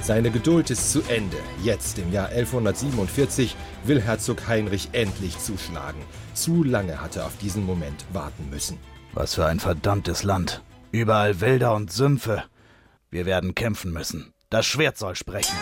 Seine Geduld ist zu Ende. Jetzt, im Jahr 1147, will Herzog Heinrich endlich zuschlagen. Zu lange hat er auf diesen Moment warten müssen. Was für ein verdammtes Land. Überall Wälder und Sümpfe. Wir werden kämpfen müssen. Das Schwert soll sprechen.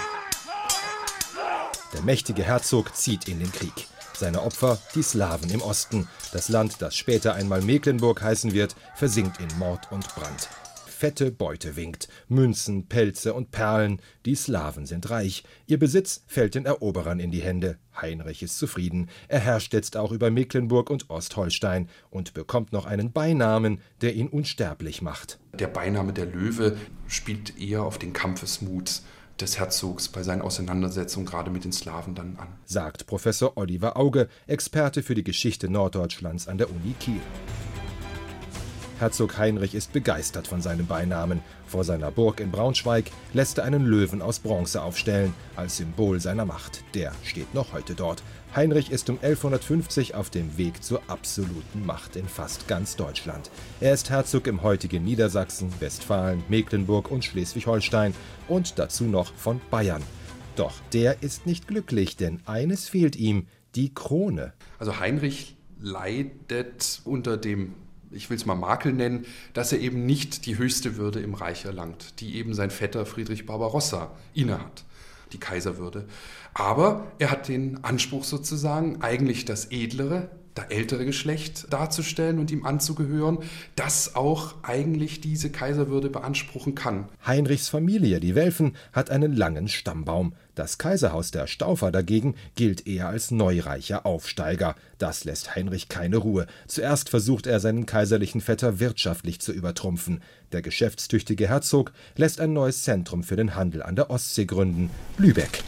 Der mächtige Herzog zieht in den Krieg. Seine Opfer, die Slawen im Osten. Das Land, das später einmal Mecklenburg heißen wird, versinkt in Mord und Brand. Fette Beute winkt. Münzen, Pelze und Perlen. Die Slawen sind reich. Ihr Besitz fällt den Eroberern in die Hände. Heinrich ist zufrieden. Er herrscht jetzt auch über Mecklenburg und Ostholstein und bekommt noch einen Beinamen, der ihn unsterblich macht. Der Beiname der Löwe spielt eher auf den Kampfesmut des Herzogs bei seinen Auseinandersetzungen gerade mit den Slawen dann an. Sagt Professor Oliver Auge, Experte für die Geschichte Norddeutschlands an der Uni Kiel. Herzog Heinrich ist begeistert von seinem Beinamen. Vor seiner Burg in Braunschweig lässt er einen Löwen aus Bronze aufstellen, als Symbol seiner Macht. Der steht noch heute dort. Heinrich ist um 1150 auf dem Weg zur absoluten Macht in fast ganz Deutschland. Er ist Herzog im heutigen Niedersachsen, Westfalen, Mecklenburg und Schleswig-Holstein und dazu noch von Bayern. Doch der ist nicht glücklich, denn eines fehlt ihm: die Krone. Also Heinrich leidet unter dem, ich will es mal Makel nennen, dass er eben nicht die höchste Würde im Reich erlangt, die eben sein Vetter Friedrich Barbarossa innehat, die Kaiserwürde. Aber er hat den Anspruch sozusagen, eigentlich das edlere, das ältere Geschlecht darzustellen und ihm anzugehören, das auch eigentlich diese Kaiserwürde beanspruchen kann. Heinrichs Familie, die Welfen, hat einen langen Stammbaum. Das Kaiserhaus der Staufer dagegen gilt eher als neureicher Aufsteiger. Das lässt Heinrich keine Ruhe. Zuerst versucht er, seinen kaiserlichen Vetter wirtschaftlich zu übertrumpfen. Der geschäftstüchtige Herzog lässt ein neues Zentrum für den Handel an der Ostsee gründen: Lübeck.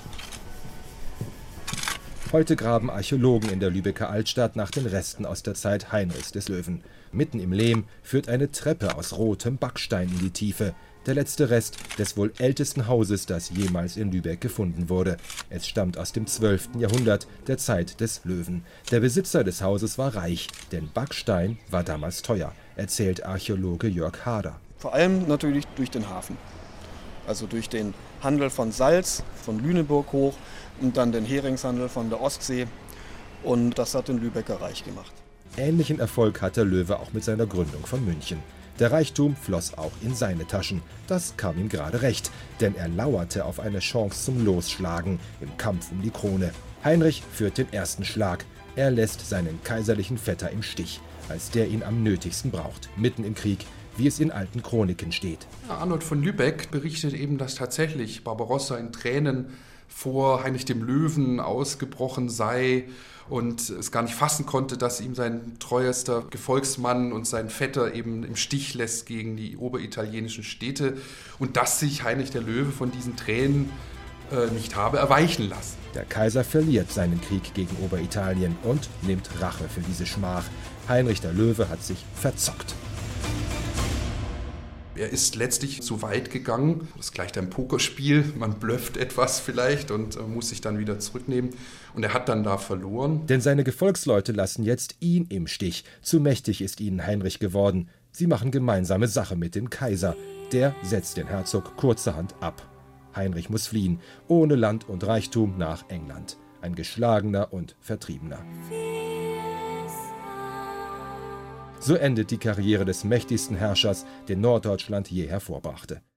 Heute graben Archäologen in der Lübecker Altstadt nach den Resten aus der Zeit Heinrichs des Löwen. Mitten im Lehm führt eine Treppe aus rotem Backstein in die Tiefe. Der letzte Rest des wohl ältesten Hauses, das jemals in Lübeck gefunden wurde. Es stammt aus dem 12. Jahrhundert, der Zeit des Löwen. Der Besitzer des Hauses war reich, denn Backstein war damals teuer, erzählt Archäologe Jörg Hader. Vor allem natürlich durch den Hafen. Also durch den Handel von Salz, von Lüneburg hoch und dann den Heringshandel von der Ostsee. Und das hat den Lübecker reich gemacht. Ähnlichen Erfolg hat der Löwe auch mit seiner Gründung von München. Der Reichtum floss auch in seine Taschen. Das kam ihm gerade recht, denn er lauerte auf eine Chance zum Losschlagen im Kampf um die Krone. Heinrich führt den ersten Schlag. Er lässt seinen kaiserlichen Vetter im Stich, als der ihn am nötigsten braucht, mitten im Krieg, wie es in alten Chroniken steht. Arnold von Lübeck berichtet eben, dass tatsächlich Barbarossa in Tränen vor Heinrich dem Löwen ausgebrochen sei und es gar nicht fassen konnte, dass ihm sein treuester Gefolgsmann und sein Vetter eben im Stich lässt gegen die oberitalienischen Städte und dass sich Heinrich der Löwe von diesen Tränen nicht habe erweichen lassen. Der Kaiser verliert seinen Krieg gegen Oberitalien und nimmt Rache für diese Schmach. Heinrich der Löwe hat sich verzockt. Er ist letztlich zu weit gegangen. Das gleicht einem Pokerspiel. Man blufft etwas vielleicht und muss sich dann wieder zurücknehmen. Und er hat dann da verloren. Denn seine Gefolgsleute lassen jetzt ihn im Stich. Zu mächtig ist ihnen Heinrich geworden. Sie machen gemeinsame Sache mit dem Kaiser. Der setzt den Herzog kurzerhand ab. Heinrich muss fliehen, ohne Land und Reichtum, nach England. Ein geschlagener und Vertriebener. So endet die Karriere des mächtigsten Herrschers, den Norddeutschland je hervorbrachte.